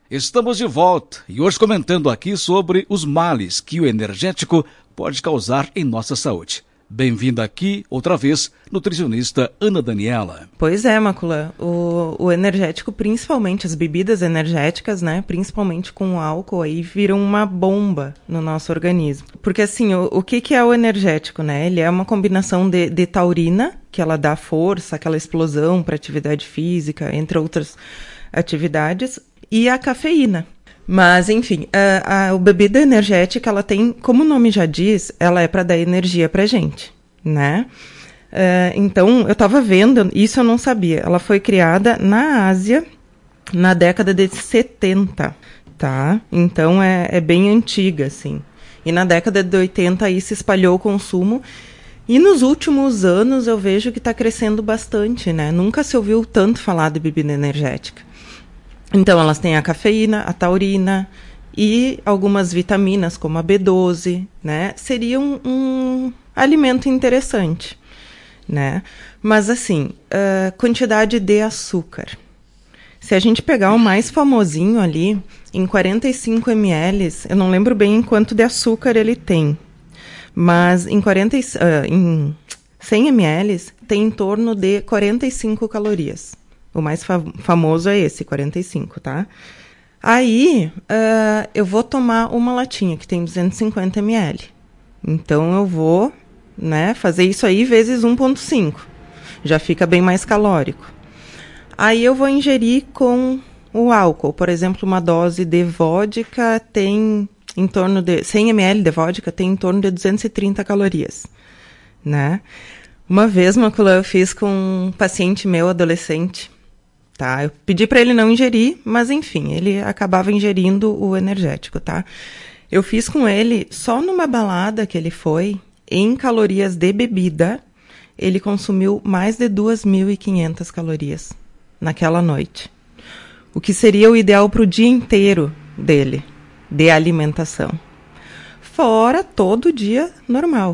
Estamos de volta e hoje comentando aqui sobre os males que o energético pode causar em nossa saúde. Bem-vinda aqui, outra vez, nutricionista Ana Daniela. Pois é, Macula. O energético, principalmente as bebidas energéticas, né? Principalmente com o álcool, aí viram uma bomba no nosso organismo. Porque assim, o que é o energético, né? Ele é uma combinação de taurina, que ela dá força, aquela explosão para atividade física, entre outras atividades, e a cafeína. Mas, enfim, a bebida energética, ela tem, como o nome já diz, ela é para dar energia pra gente, né? Então, eu estava vendo, isso eu não sabia, ela foi criada na Ásia na década de 70, tá? Então, é bem antiga, assim. E na década de 80 aí se espalhou o consumo. E nos últimos anos eu vejo que está crescendo bastante, né? Nunca se ouviu tanto falar de bebida energética. Então, elas têm a cafeína, a taurina e algumas vitaminas, como a B12, né? Seria um alimento interessante, né? Mas, assim, quantidade de açúcar. Se a gente pegar o mais famosinho ali, em 45 ml, eu não lembro bem quanto de açúcar ele tem, mas em 100 ml tem em torno de 45 calorias. O mais famoso é esse, 45, tá? Aí, eu vou tomar uma latinha, que tem 250 ml. Então, eu vou, né, fazer isso aí vezes 1,5. Já fica bem mais calórico. Aí, eu vou ingerir com o álcool. Por exemplo, uma dose de vodka tem em torno de... 100 ml de vodka tem em torno de 230 calorias, né? Uma vez, Macula, eu fiz com um paciente meu, adolescente, tá? Eu pedi para ele não ingerir, mas enfim, ele acabava ingerindo o energético, tá? Eu fiz com ele, só numa balada que ele foi, em calorias de bebida, ele consumiu mais de 2.500 calorias naquela noite. O que seria o ideal para o dia inteiro dele, de alimentação. Fora todo o dia normal.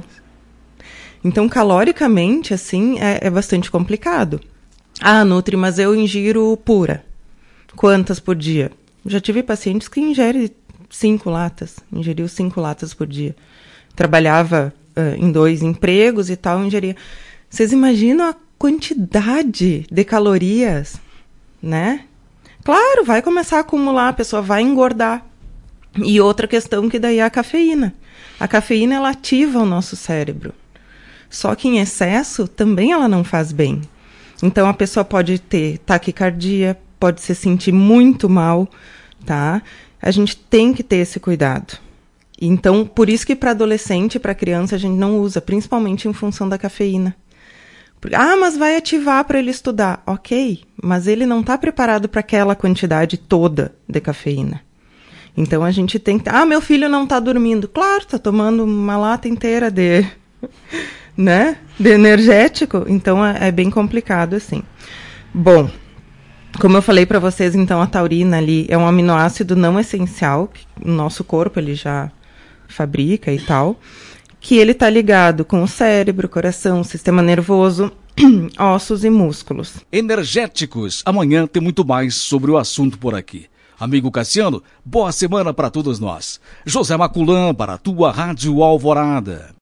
Então, caloricamente, assim, é bastante complicado. Ah, Nutri, mas eu ingiro pura. Quantas por dia? Já tive pacientes que ingerem 5 latas. Ingeriu 5 latas por dia. Trabalhava em 2 empregos e tal, ingeria. Vocês imaginam a quantidade de calorias, né? Claro, vai começar a acumular, a pessoa vai engordar. E outra questão que daí é a cafeína. A cafeína, ela ativa o nosso cérebro. Só que em excesso, também ela não faz bem. Então, a pessoa pode ter taquicardia, pode se sentir muito mal, tá? A gente tem que ter esse cuidado. Então, por isso que para adolescente e para criança a gente não usa, principalmente em função da cafeína. Mas vai ativar para ele estudar. Ok, mas ele não está preparado para aquela quantidade toda de cafeína. Então, a gente tem que... meu filho não está dormindo. Claro, está tomando uma lata inteira de... né? De energético, então é bem complicado assim. Bom, como eu falei para vocês, então a taurina ali é um aminoácido não essencial que o nosso corpo ele já fabrica e tal, que ele está ligado com o cérebro, coração, sistema nervoso, ossos e músculos. Energéticos. Amanhã tem muito mais sobre o assunto por aqui. Amigo Cassiano, boa semana para todos nós. José Maculam para a tua Rádio Alvorada.